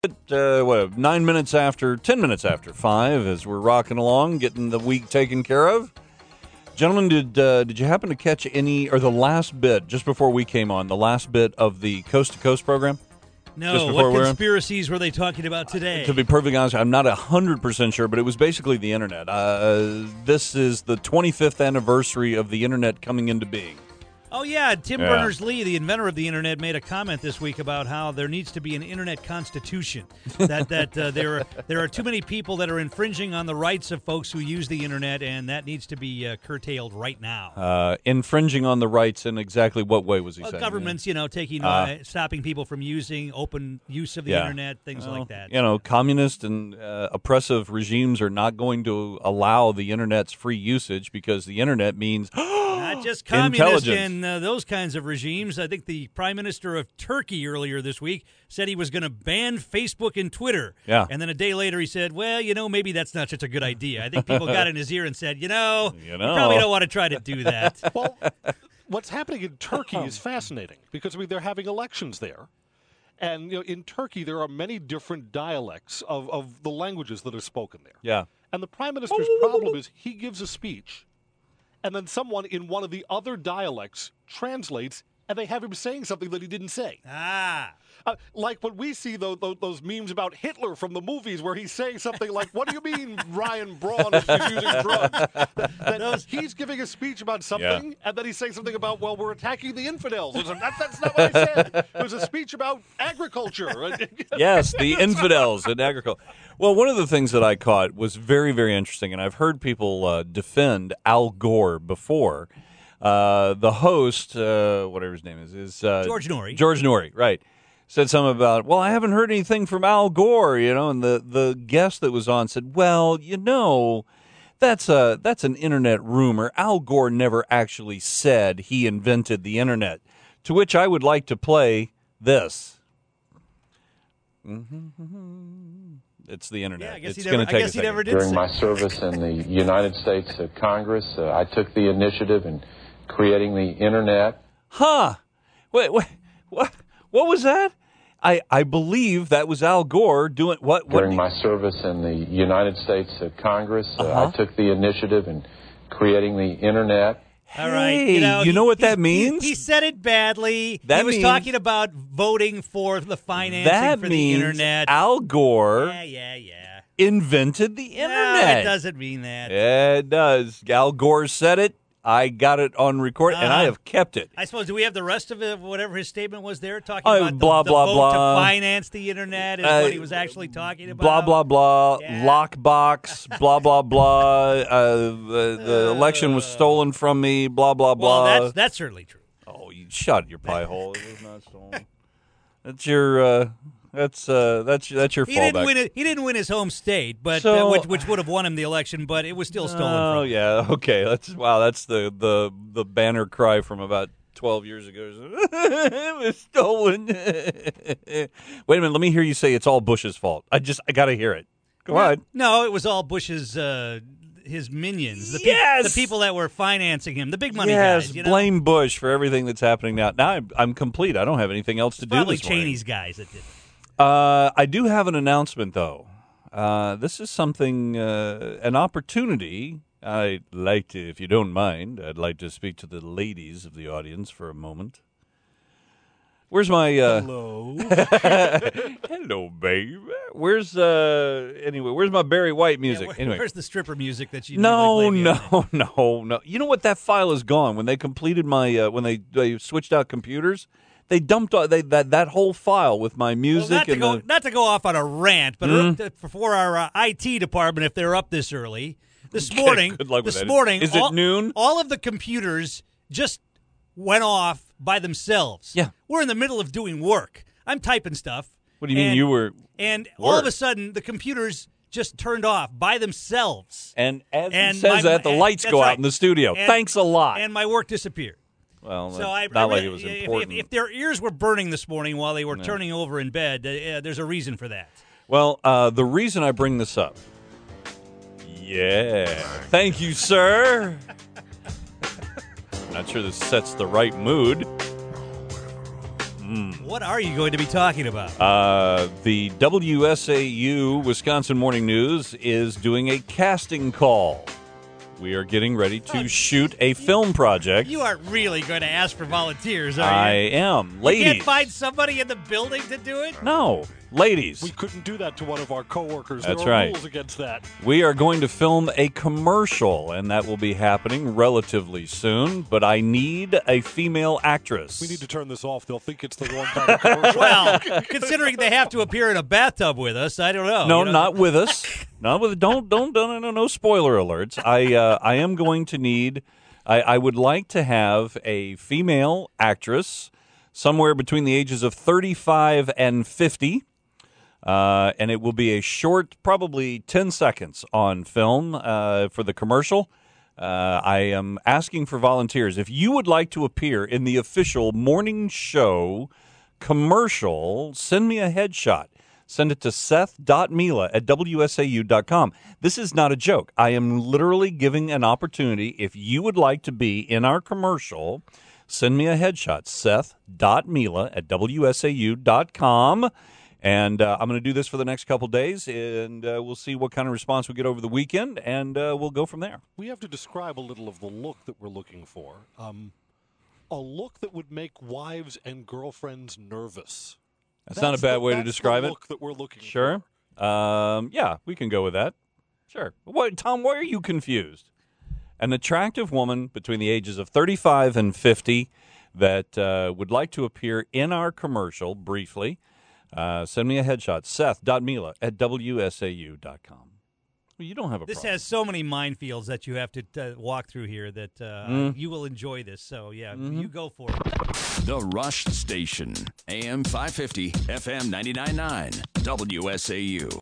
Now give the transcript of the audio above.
10 minutes after 5, as we're rocking along, getting the week taken care of. Gentlemen, did you happen to catch the last bit, just before we came on, the last bit of the Coast to Coast program? No, what conspiracies were they talking about today? To be perfectly honest, I'm not 100% sure, but it was basically the Internet. This is the 25th anniversary of the Internet coming into being. Oh, yeah. Tim Berners-Lee, the inventor of the Internet, made a comment this week about how there needs to be an Internet constitution, that there are too many people that are infringing on the rights of folks who use the Internet, and that needs to be curtailed right now. Infringing on the rights in exactly what way was he saying? Governments, taking stopping people from using open use of the Internet, things like that. Communist and oppressive regimes are not going to allow the Internet's free usage because the Internet means not just communist and those kinds of regimes. I think the Prime Minister of Turkey earlier this week said he was going to ban Facebook and Twitter. Yeah. And then a day later he said, well, maybe that's not such a good idea. I think people got in his ear and said, you probably don't want to try to do that. Well, what's happening in Turkey is fascinating because they're having elections there. And in Turkey, there are many different dialects of the languages that are spoken there. Yeah. And the Prime Minister's problem is he gives a speech, and then someone in one of the other dialects translates, and they have him saying something that he didn't say. Like when we see those memes about Hitler from the movies where he's saying something like, what do you mean Ryan Braun is using drugs? He's giving a speech about something, and then he's saying something about, well, we're attacking the infidels. That's not what I said. It was a speech about agriculture. Yes, the infidels in agriculture. Well, one of the things that I caught was very, very interesting, and I've heard people defend Al Gore before. The host, whatever his name is George Norrie. George Norrie, right. Said something about, well, I haven't heard anything from Al Gore, and the guest that was on said, well, that's an internet rumor. Al Gore never actually said he invented the internet. To which I would like to play this. It's the internet. Yeah, I guess he never did. During my service in the United States Congress, I took the initiative in creating the internet. Huh? Wait, what was that? I believe that was Al Gore doing what? During my service in the United States Congress, I took the initiative in creating the internet. All right, you know what that means? He said it badly. He was talking about voting for the financing for the internet. Al Gore invented the internet. No, it doesn't mean that. Yeah, it does. Al Gore said it. I got it on record, and I have kept it. I suppose, do we have the rest of it, whatever his statement was there, talking about blah, the blah, vote blah. to finance the internet and what he was actually talking about? Blah, blah, blah, Yeah. lockbox, blah, blah, blah, the election was stolen from me, blah, blah, blah. Well, that's certainly true. Oh, you shut your pie hole. It was not stolen. That's your... That's your fallback. He didn't win his home state, but which would have won him the election, but it was still stolen from him. Oh yeah, okay. That's the banner cry from about 12 years ago. It was stolen. Wait a minute, let me hear you say it's all Bush's fault. I got to hear it. Go on. No, it was all Bush's his minions, the people that were financing him, the big money guys. Yes, blame Bush for everything that's happening now. Now I'm complete. I don't have anything else to do Probably this morning. Cheney's guys that did it. I do have an announcement, though. This is something, an opportunity. I'd like to, if you don't mind, I'd like to speak to the ladies of the audience for a moment. Where's my... Hello. Hello, babe. Where's my Barry White music? Anyway. Where's the stripper music that you No. normally You know what? That file is gone. When they completed my... when they switched out computers... They dumped that whole file with my music. Well, not to go off on a rant, but for our IT department, if they're up this early, this morning, is it noon? All of the computers just went off by themselves. Yeah, we're in the middle of doing work. I'm typing stuff. What do you mean you were? And all of a sudden, the computers just turned off by themselves. And as he says that, the lights go out in the studio. Thanks a lot. And my work disappeared. Well, so like it was important. If their ears were burning this morning while they were turning over in bed, there's a reason for that. Well, the reason I bring this up. Yeah. Thank you, sir. Not sure this sets the right mood. What are you going to be talking about? The WSAU Wisconsin Morning News is doing a casting call. We are getting ready to shoot a film project. You aren't really going to ask for volunteers, are you? I am. Ladies. You can't find somebody in the building to do it? No. Ladies. We couldn't do that to one of our coworkers. That's there are right. rules against that. We are going to film a commercial, and that will be happening relatively soon, but I need a female actress. We need to turn this off. They'll think it's the wrong kind of commercial. Well, considering they have to appear in a bathtub with us, I don't know. No, not with us. Not with. Don't. No spoiler alerts. I am going to need. I would like to have a female actress somewhere between the ages of 35 and 50. And it will be a short, probably 10 seconds on film for the commercial. I am asking for volunteers. If you would like to appear in the official morning show commercial, send me a headshot. Send it to seth.mila@wsau.com. This is not a joke. I am literally giving an opportunity. If you would like to be in our commercial, send me a headshot. seth.mila@wsau.com. And I'm going to do this for the next couple days, and we'll see what kind of response we get over the weekend, and we'll go from there. We have to describe a little of the look that we're looking for. A look that would make wives and girlfriends nervous. That's not a bad way to describe the it. Look that we're looking Sure. Yeah, we can go with that. Sure. What, Tom, why are you confused? An attractive woman between the ages of 35 and 50 that would like to appear in our commercial briefly. Send me a headshot, seth.mila@wsau.com. Well, you don't have a This problem. has so many minefields that you have to walk through here that you will enjoy this. So, yeah, you go for it. The Rush Station, AM 550, FM 99.9, WSAU.